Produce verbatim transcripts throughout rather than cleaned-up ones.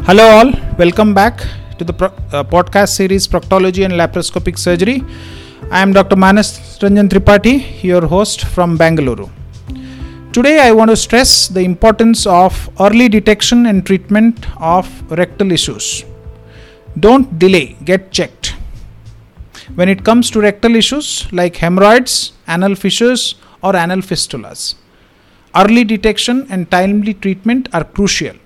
Hello all, welcome back to the pro- uh, podcast series Proctology and Laparoscopic Surgery. I am Doctor Manas Ranjan Tripathi, your host from Bangalore. Today I want to stress the importance of early detection and treatment of rectal issues. Don't delay, get checked. When it comes to rectal issues like hemorrhoids, anal fissures or anal fistulas, early detection and timely treatment are crucial.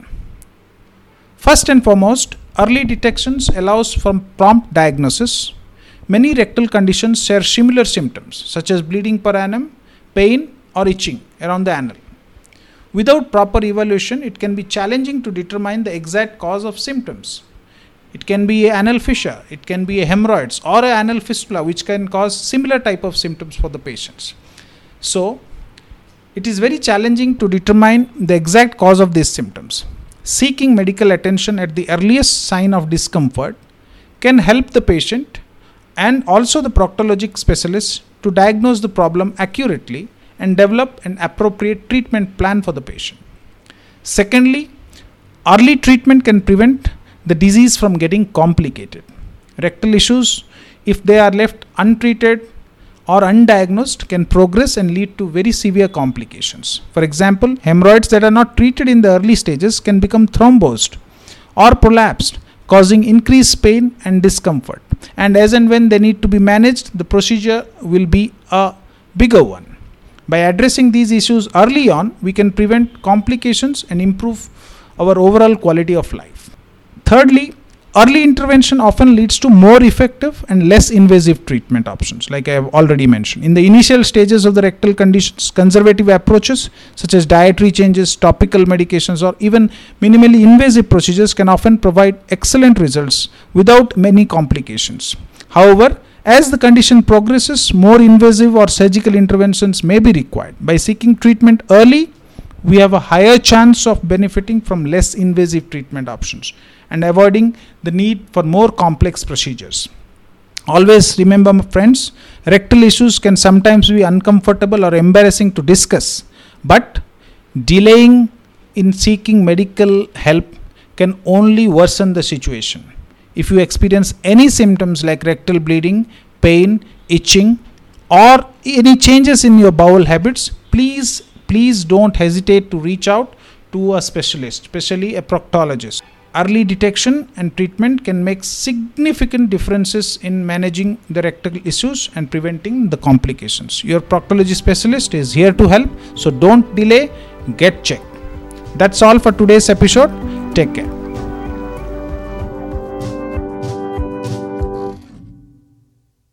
First and foremost, early detections allows for prompt diagnosis. Many rectal conditions share similar symptoms such as bleeding per annum, pain or itching around the anal. Without proper evaluation, it can be challenging to determine the exact cause of symptoms. It can be an anal fissure, it can be a hemorrhoids or an anal fistula which can cause similar type of symptoms for the patients. So, it is very challenging to determine the exact cause of these symptoms. Seeking medical attention at the earliest sign of discomfort can help the patient and also the proctologic specialist to diagnose the problem accurately and develop an appropriate treatment plan for the patient. Secondly, early treatment can prevent the disease from getting complicated. Rectal issues, if they are left untreated or undiagnosed, can progress and lead to very severe complications. For example, hemorrhoids that are not treated in the early stages can become thrombosed or prolapsed, causing increased pain and discomfort. And as and when they need to be managed, the procedure will be a bigger one. By addressing these issues early on, we can prevent complications and improve our overall quality of life. Thirdly, early intervention often leads to more effective and less invasive treatment options, like I have already mentioned. In the initial stages of the rectal conditions, conservative approaches such as dietary changes, topical medications, or even minimally invasive procedures can often provide excellent results without many complications. However, as the condition progresses, more invasive or surgical interventions may be required. By seeking treatment early, we have a higher chance of benefiting from less invasive treatment options and avoiding the need for more complex procedures. Always remember, friends, rectal issues can sometimes be uncomfortable or embarrassing to discuss, but delaying in seeking medical help can only worsen the situation. If you experience any symptoms like rectal bleeding, pain, itching, or any changes in your bowel habits, please, please don't hesitate to reach out to a specialist, especially a proctologist. Early detection and treatment can make significant differences in managing the rectal issues and preventing the complications. Your proctology specialist is here to help, so don't delay, get checked. That's all for today's episode. Take care.